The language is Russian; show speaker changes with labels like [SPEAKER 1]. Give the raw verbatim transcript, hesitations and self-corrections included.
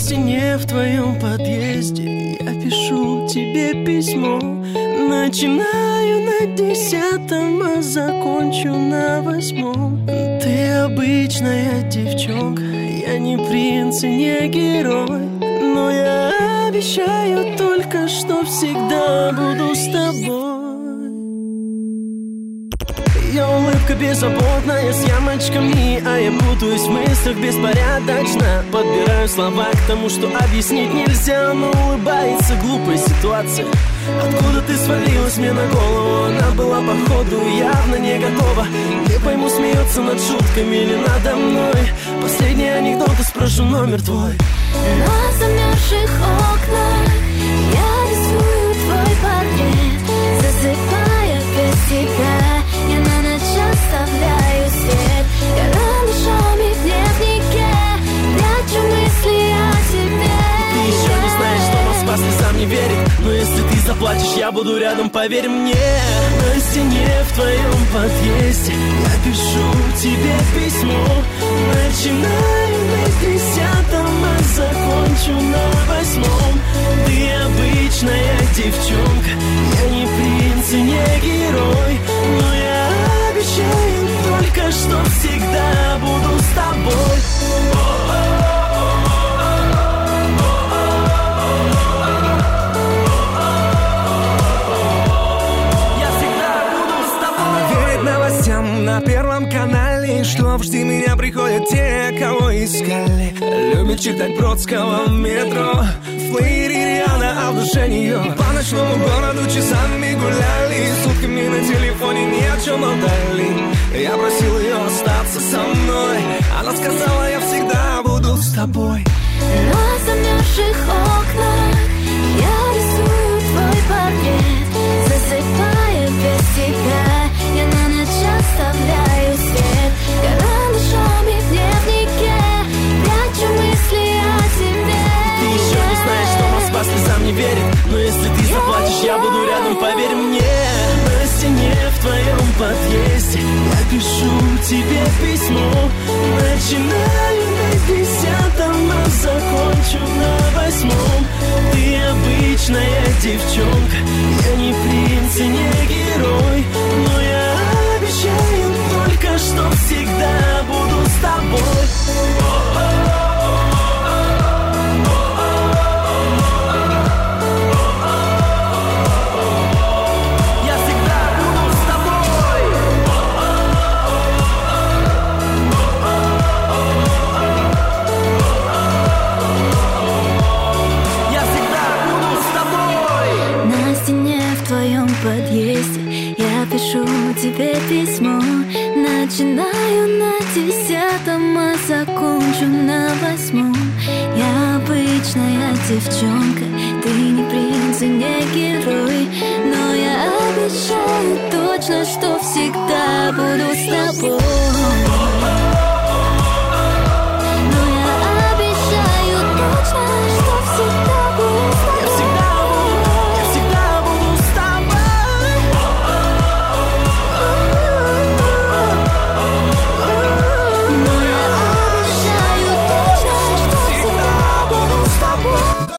[SPEAKER 1] стене в твоем подъезде я пишу тебе письмо. Начинаю на десятом, а закончу на восьмом. Ты обычная девчонка, я не принц и не герой, но я обещаю только, что всегда буду с тобой. Ее улыбка беззаботная, с ямочками, а я путаюсь в мыслях беспорядочно. Подбираю слова к тому, что объяснить нельзя, но улыбается глупая ситуация. Откуда ты свалилась мне на голову? Она была походу явно не готова. Не пойму, смеется над шутками или надо мной. Последний анекдот, и спрошу номер твой.
[SPEAKER 2] На замерзших окнах я рисую твой портрет, засыпая без тебя. Я на ночь оставляю свет карандашами в дневнике, прячу мысли о тебе.
[SPEAKER 1] Ты еще не знаешь, что Москва слезам не верит, но если ты заплачешь, я буду рядом, поверь мне. На стене в твоем подъезде я пишу тебе письмо. Начинаю на десятом, а закончу на восьмом. Ты обычная девчонка, я не принц и не герой, но я обещаю только, что всегда буду с тобой.
[SPEAKER 3] На первом канале, что в «Жди меня» приходят те, кого искали. Любит читать Бродского в метро, в плеере Риана, а в душе нее. По ночному городу часами гуляли, сутками на телефоне ни о чем болтали. Я просил ее остаться со мной, она сказала, я всегда буду с тобой.
[SPEAKER 2] На замерзших окнах я рисую твой портрет, засыпая без тебя. Я на ночь оставляю свет карандашами в дневнике, прячу мысли о тебе.
[SPEAKER 1] Ты еще не знаешь, что Москва слезам не верит, но если ты заплачешь, я буду рядом, поверь мне. На стене в твоем подъезде я пишу тебе письмо. Начинаю на десятом, а закончу на восьмом. Ты обычная девчонка, я не принц и не герой, но я обещаю только, что всегда буду с тобой. Я всегда буду с тобой. Я всегда буду с тобой.
[SPEAKER 2] На стене в твоем подъезде я пишу тебе письмо. Начинаю на десятом, а закончу на восьмом. Я обычная девчонка, ты не принц и не герой, но я обещаю точно, что всегда буду с тобой.